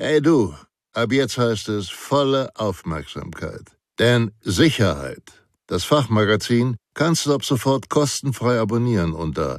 Hey du, ab jetzt heißt es volle Aufmerksamkeit. Denn Sicherheit, das Fachmagazin, kannst du ab sofort kostenfrei abonnieren unter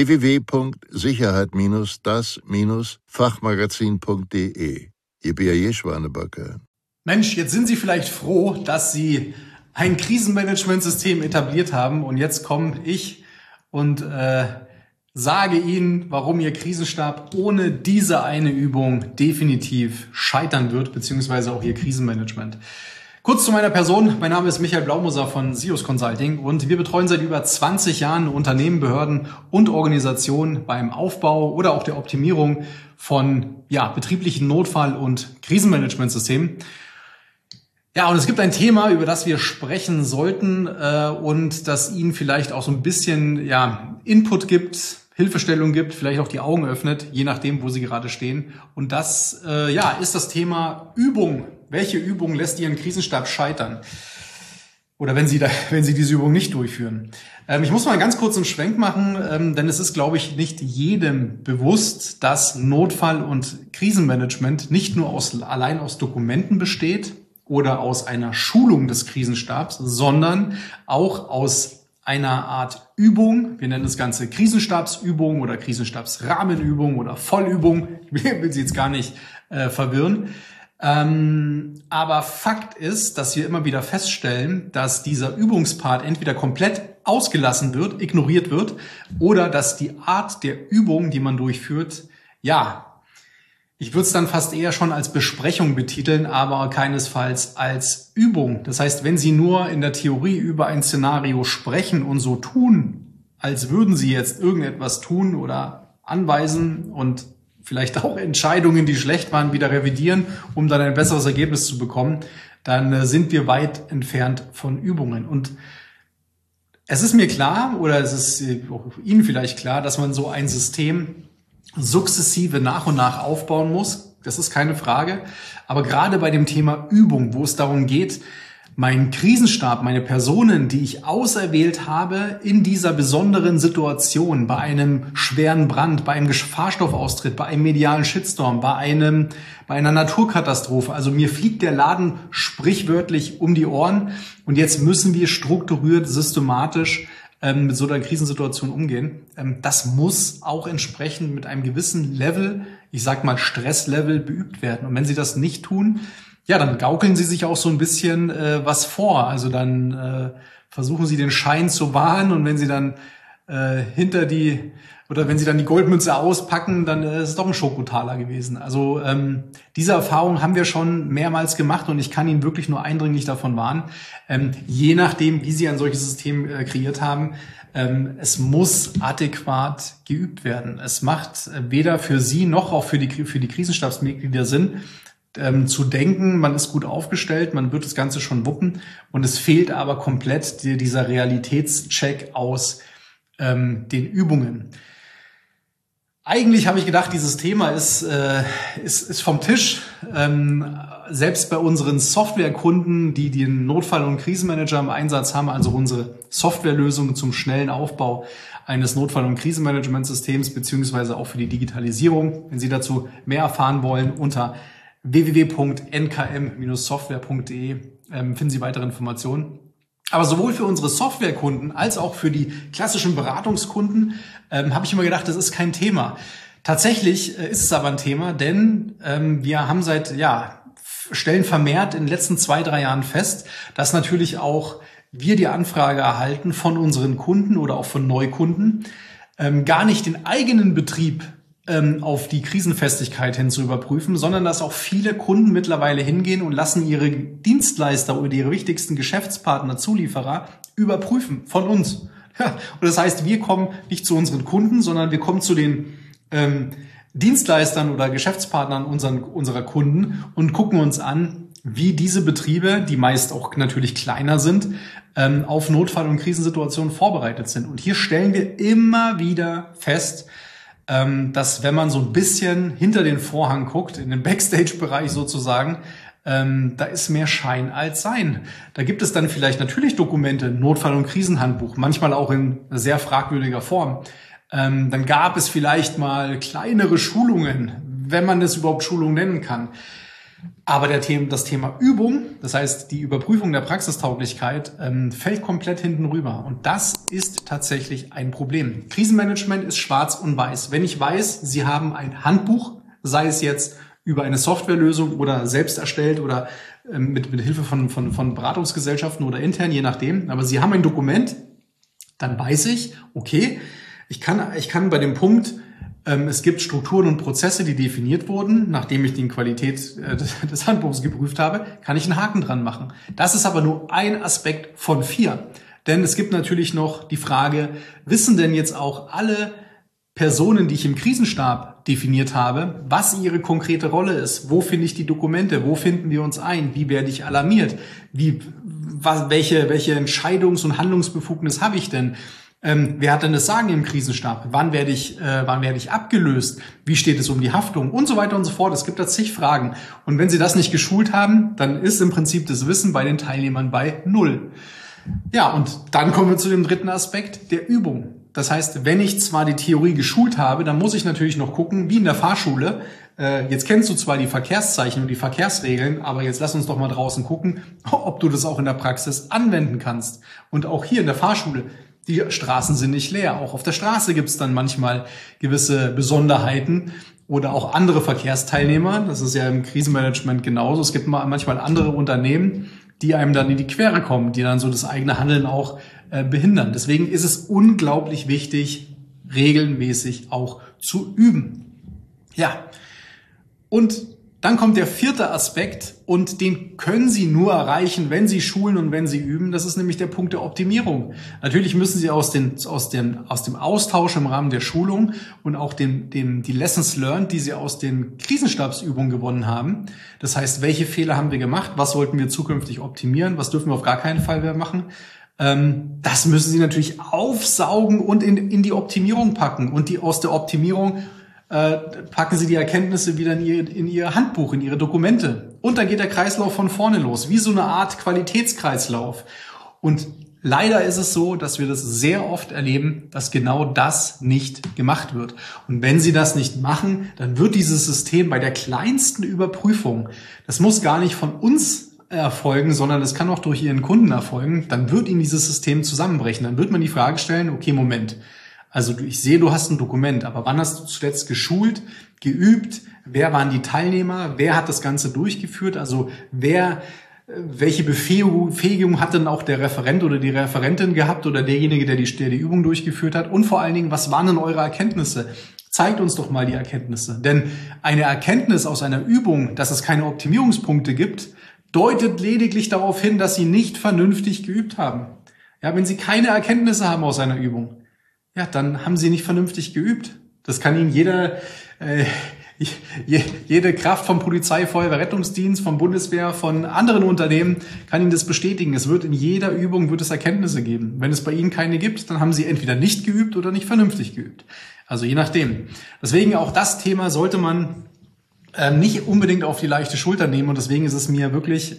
www.sicherheit-das-fachmagazin.de. Ihr B.A.J. Schwanebacke. Mensch, jetzt sind Sie vielleicht froh, dass Sie ein Krisenmanagementsystem etabliert haben und jetzt komme ich und sage Ihnen, warum Ihr Krisenstab ohne diese eine Übung definitiv scheitern wird, beziehungsweise auch Ihr Krisenmanagement. Kurz zu meiner Person. Mein Name ist Michael Blaumoser von SIOS Consulting und wir betreuen seit über 20 Jahren Unternehmen, Behörden und Organisationen beim Aufbau oder auch der Optimierung von betrieblichen Notfall- und Krisenmanagementsystemen. Ja, und es gibt ein Thema, über das wir sprechen sollten und das Ihnen vielleicht auch so ein bisschen Input gibt, Hilfestellung gibt, vielleicht auch die Augen öffnet, je nachdem, wo Sie gerade stehen. Und das ist das Thema Übung. Welche Übung lässt Ihren Krisenstab scheitern? Oder wenn Sie diese Übung nicht durchführen. Ich muss mal einen ganz kurzen Schwenk machen, denn es ist, glaube ich, nicht jedem bewusst, dass Notfall- und Krisenmanagement nicht nur allein aus Dokumenten besteht oder aus einer Schulung des Krisenstabs, sondern auch aus einer Art Übung. Wir nennen das Ganze Krisenstabsübung oder Krisenstabsrahmenübung oder Vollübung. Ich will Sie jetzt gar nicht verwirren. Aber Fakt ist, dass wir immer wieder feststellen, dass dieser Übungspart entweder komplett ausgelassen wird, ignoriert wird, oder dass die Art der Übung, die man durchführt, ich würde es dann fast eher schon als Besprechung betiteln, aber keinesfalls als Übung. Das heißt, wenn Sie nur in der Theorie über ein Szenario sprechen und so tun, als würden Sie jetzt irgendetwas tun oder anweisen und vielleicht auch Entscheidungen, die schlecht waren, wieder revidieren, um dann ein besseres Ergebnis zu bekommen, dann sind wir weit entfernt von Übungen. Und es ist mir klar, oder es ist auch Ihnen vielleicht klar, dass man so ein System sukzessive nach und nach aufbauen muss. Das ist keine Frage. Aber gerade bei dem Thema Übung, wo es darum geht, meinen Krisenstab, meine Personen, die ich auserwählt habe, in dieser besonderen Situation, bei einem schweren Brand, bei einem Gefahrstoffaustritt, bei einem medialen Shitstorm, bei einer Naturkatastrophe. Also mir fliegt der Laden sprichwörtlich um die Ohren und jetzt müssen wir strukturiert, systematisch mit so einer Krisensituation umgehen. Das muss auch entsprechend mit einem gewissen Level, ich sag mal Stresslevel, beübt werden. Und wenn Sie das nicht tun, dann gaukeln Sie sich auch so ein bisschen was vor. Also dann versuchen Sie den Schein zu wahren und wenn Sie dann wenn Sie dann die Goldmünze auspacken, dann ist es doch ein Schokotaler gewesen. Also diese Erfahrung haben wir schon mehrmals gemacht und ich kann Ihnen wirklich nur eindringlich davon warnen. Je nachdem, wie Sie ein solches System kreiert haben, es muss adäquat geübt werden. Es macht weder für Sie noch auch für die Krisenstabsmitglieder Sinn, zu denken, man ist gut aufgestellt, man wird das Ganze schon wuppen und es fehlt aber komplett dieser Realitätscheck aus den Übungen. Eigentlich habe ich gedacht, dieses Thema ist vom Tisch. Selbst bei unseren Softwarekunden, die den Notfall- und Krisenmanager im Einsatz haben, also unsere Softwarelösungen zum schnellen Aufbau eines Notfall- und Krisenmanagementsystems, beziehungsweise auch für die Digitalisierung. Wenn Sie dazu mehr erfahren wollen, unter www.nkm-software.de finden Sie weitere Informationen. Aber sowohl für unsere Softwarekunden als auch für die klassischen Beratungskunden habe ich immer gedacht, das ist kein Thema. Tatsächlich ist es aber ein Thema, denn wir haben stellen vermehrt in den letzten 2-3 Jahren fest, dass natürlich auch wir die Anfrage erhalten von unseren Kunden oder auch von Neukunden, gar nicht den eigenen Betrieb auf die Krisenfestigkeit hin zu überprüfen, sondern dass auch viele Kunden mittlerweile hingehen und lassen ihre Dienstleister oder ihre wichtigsten Geschäftspartner, Zulieferer überprüfen von uns. Ja, und das heißt, wir kommen nicht zu unseren Kunden, sondern wir kommen zu den Dienstleistern oder Geschäftspartnern unserer Kunden und gucken uns an, wie diese Betriebe, die meist auch natürlich kleiner sind, auf Notfall- und Krisensituationen vorbereitet sind. Und hier stellen wir immer wieder fest, dass wenn man so ein bisschen hinter den Vorhang guckt, in den Backstage-Bereich sozusagen, da ist mehr Schein als Sein. Da gibt es dann vielleicht natürlich Dokumente, Notfall- und Krisenhandbuch, manchmal auch in sehr fragwürdiger Form. Dann gab es vielleicht mal kleinere Schulungen, wenn man das überhaupt Schulung nennen kann. Aber das Thema Übung, das heißt die Überprüfung der Praxistauglichkeit, fällt komplett hinten rüber. Und das ist tatsächlich ein Problem. Krisenmanagement ist schwarz und weiß. Wenn ich weiß, Sie haben ein Handbuch, sei es jetzt über eine Softwarelösung oder selbst erstellt oder mit Hilfe von Beratungsgesellschaften oder intern, je nachdem, aber Sie haben ein Dokument, dann weiß ich, okay, ich kann bei dem Punkt, es gibt Strukturen und Prozesse, die definiert wurden, nachdem ich die Qualität des Handbuchs geprüft habe, kann ich einen Haken dran machen. Das ist aber nur ein Aspekt von 4. Denn es gibt natürlich noch die Frage, wissen denn jetzt auch alle Personen, die ich im Krisenstab definiert habe, was ihre konkrete Rolle ist? Wo finde ich die Dokumente? Wo finden wir uns ein? Wie werde ich alarmiert? Welche Entscheidungs- und Handlungsbefugnis habe ich denn? Wer hat denn das Sagen im Krisenstab? Wann werde ich abgelöst? Wie steht es um die Haftung? Und so weiter und so fort. Es gibt da zig Fragen. Und wenn Sie das nicht geschult haben, dann ist im Prinzip das Wissen bei den Teilnehmern bei 0. Ja, und dann kommen wir zu dem dritten Aspekt, der Übung. Das heißt, wenn ich zwar die Theorie geschult habe, dann muss ich natürlich noch gucken, wie in der Fahrschule. Jetzt kennst du zwar die Verkehrszeichen und die Verkehrsregeln, aber jetzt lass uns doch mal draußen gucken, ob du das auch in der Praxis anwenden kannst. Und auch hier in der Fahrschule. Die Straßen sind nicht leer. Auch auf der Straße gibt es dann manchmal gewisse Besonderheiten oder auch andere Verkehrsteilnehmer. Das ist ja im Krisenmanagement genauso. Es gibt manchmal andere Unternehmen, die einem dann in die Quere kommen, die dann so das eigene Handeln auch behindern. Deswegen ist es unglaublich wichtig, regelmäßig auch zu üben. Ja, und dann kommt der vierte Aspekt und den können Sie nur erreichen, wenn Sie schulen und wenn Sie üben. Das ist nämlich der Punkt der Optimierung. Natürlich müssen Sie aus dem Austausch im Rahmen der Schulung und auch die Lessons learned, die Sie aus den Krisenstabsübungen gewonnen haben. Das heißt, welche Fehler haben wir gemacht? Was sollten wir zukünftig optimieren? Was dürfen wir auf gar keinen Fall mehr machen? Das müssen Sie natürlich aufsaugen und in die Optimierung packen und aus der Optimierung packen Sie die Erkenntnisse wieder in Ihr Handbuch, in Ihre Dokumente. Und dann geht der Kreislauf von vorne los, wie so eine Art Qualitätskreislauf. Und leider ist es so, dass wir das sehr oft erleben, dass genau das nicht gemacht wird. Und wenn Sie das nicht machen, dann wird dieses System bei der kleinsten Überprüfung, das muss gar nicht von uns erfolgen, sondern es kann auch durch Ihren Kunden erfolgen, dann wird Ihnen dieses System zusammenbrechen. Dann wird man die Frage stellen, okay, Moment, also ich sehe, du hast ein Dokument, aber wann hast du zuletzt geschult, geübt? Wer waren die Teilnehmer? Wer hat das Ganze durchgeführt? Also welche Befähigung hat denn auch der Referent oder die Referentin gehabt oder derjenige, der die Übung durchgeführt hat? Und vor allen Dingen, was waren denn eure Erkenntnisse? Zeigt uns doch mal die Erkenntnisse. Denn eine Erkenntnis aus einer Übung, dass es keine Optimierungspunkte gibt, deutet lediglich darauf hin, dass Sie nicht vernünftig geübt haben. Ja, wenn Sie keine Erkenntnisse haben aus einer Übung, ja, dann haben Sie nicht vernünftig geübt. Das kann Ihnen jede Kraft vom Polizei, Feuerwehr, Rettungsdienst, vom Bundeswehr, von anderen Unternehmen kann Ihnen das bestätigen. Es wird in jeder Übung Erkenntnisse geben. Wenn es bei Ihnen keine gibt, dann haben Sie entweder nicht geübt oder nicht vernünftig geübt. Also je nachdem. Deswegen auch das Thema sollte man nicht unbedingt auf die leichte Schulter nehmen. Und deswegen ist es mir wirklich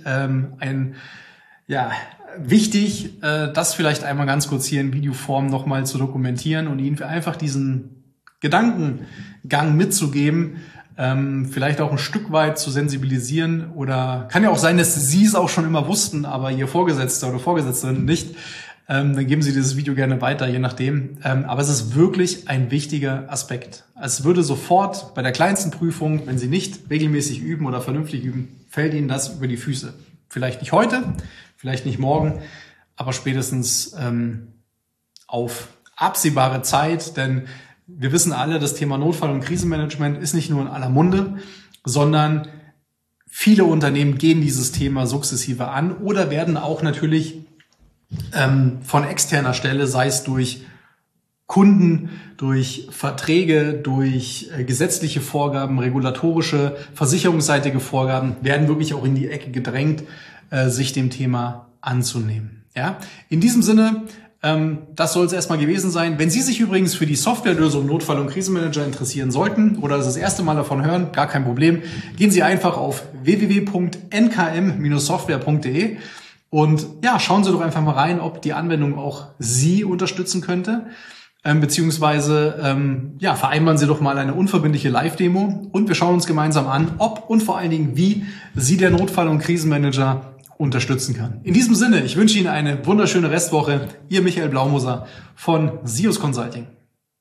wichtig, das vielleicht einmal ganz kurz hier in Videoform nochmal zu dokumentieren und Ihnen einfach diesen Gedankengang mitzugeben, vielleicht auch ein Stück weit zu sensibilisieren oder kann ja auch sein, dass Sie es auch schon immer wussten, aber Ihr Vorgesetzter oder Vorgesetzterin nicht. Dann geben Sie dieses Video gerne weiter, je nachdem. Aber es ist wirklich ein wichtiger Aspekt. Es würde sofort bei der kleinsten Prüfung, wenn Sie nicht regelmäßig üben oder vernünftig üben, fällt Ihnen das über die Füße. Vielleicht nicht heute, vielleicht nicht morgen, aber spätestens auf absehbare Zeit, denn wir wissen alle, das Thema Notfall- und Krisenmanagement ist nicht nur in aller Munde, sondern viele Unternehmen gehen dieses Thema sukzessive an oder werden auch natürlich von externer Stelle, sei es durch Kunden, durch Verträge, durch gesetzliche Vorgaben, regulatorische, versicherungsseitige Vorgaben, werden wirklich auch in die Ecke gedrängt, sich dem Thema anzunehmen. Ja? In diesem Sinne, das soll es erstmal gewesen sein. Wenn Sie sich übrigens für die Softwarelösung Notfall- und Krisenmanager interessieren sollten oder das erste Mal davon hören, gar kein Problem, gehen Sie einfach auf www.nkm-software.de und ja, schauen Sie doch einfach mal rein, ob die Anwendung auch Sie unterstützen könnte. beziehungsweise vereinbaren Sie doch mal eine unverbindliche Live-Demo und wir schauen uns gemeinsam an, ob und vor allen Dingen, wie Sie der Notfall- und Krisenmanager unterstützen kann. In diesem Sinne, ich wünsche Ihnen eine wunderschöne Restwoche. Ihr Michael Blaumoser von SIOS Consulting.